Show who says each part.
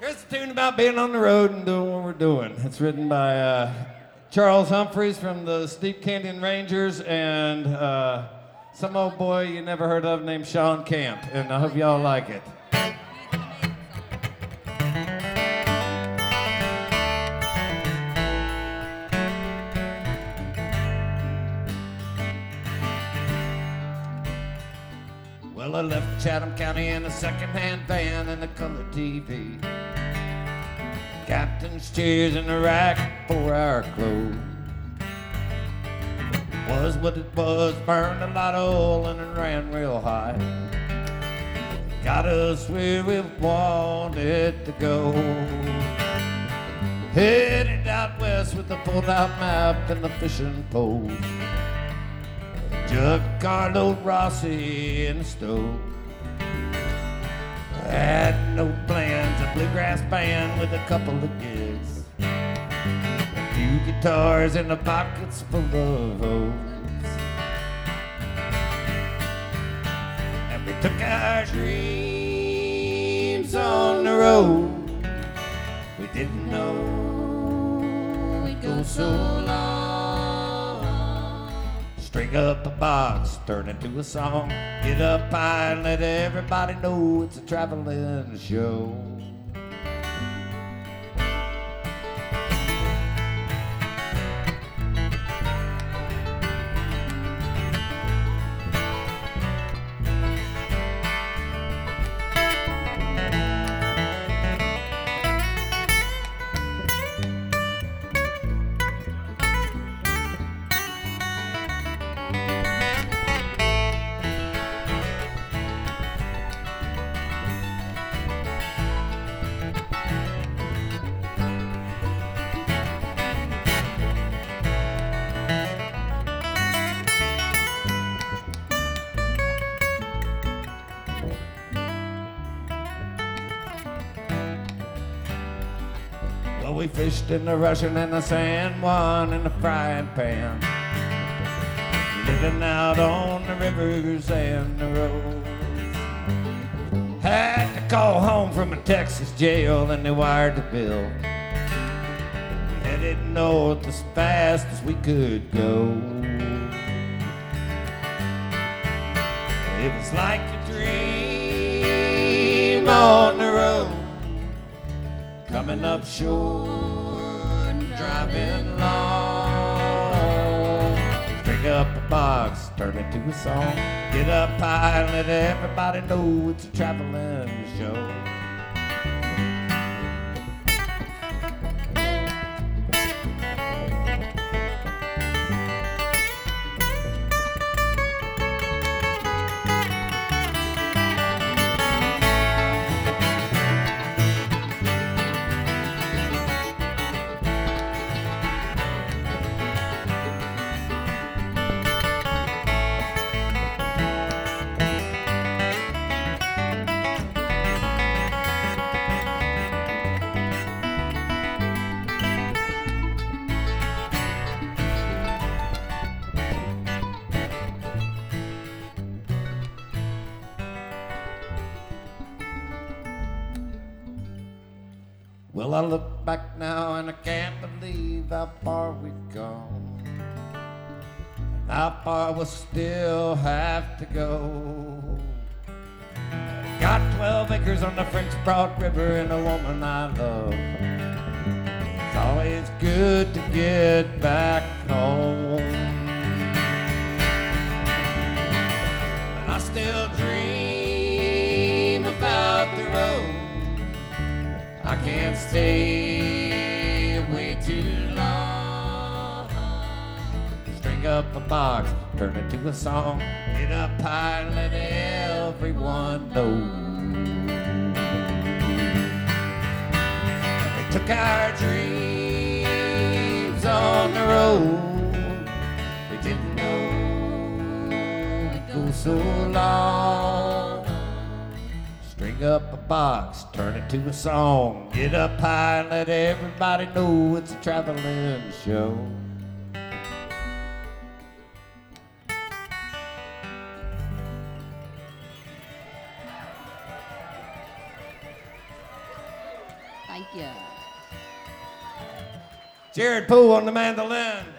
Speaker 1: Here's a tune about being on the road and doing what we're doing. It's written by Charles Humphreys from the Steep Canyon Rangers and some old boy you never heard of named Sean Camp. And I hope y'all like it. Well, I left Chatham County in a second-hand van and a color TV. Captain's chairs in the rack, 4-hour clothes. Was what it was, burned a lot of oil and it ran real high. Got us where we wanted to go. Headed out west with a pulled-out map and the fishing poles. Jug Carlo Rossi in the stove. Had no plans, a bluegrass band with a couple of gigs. A few guitars and the pockets full of hoes. And we took our dreams on the road. We didn't know we'd go so long. String up a box, turn it to a song. Get up high and let everybody know it's a traveling show. Well, we fished in the Russian and the San Juan in the frying pan, living out on the rivers and the roads. Had to call home from a Texas jail and they wired the bill. We headed north as fast as we could go. It was like a dream on the road, coming up shore and driving long. String up a box, turn it to a song. Get up high and let everybody know it's a traveling show. Well, I look back now and I can't believe how far we've gone, and how far we'll still have to go. Got 12 acres on the French Broad River and a woman I love. It's always good to get back home. And I still dream about the road. I can't stay away too long. String up a box, turn it to a song. Get up high and let everyone know. We took our dreams on the road. We didn't know we'd go so long. String up a box, turn it to a song. Get up high and let everybody know it's a traveling show.
Speaker 2: Thank you.
Speaker 1: Jared Poole on the mandolin.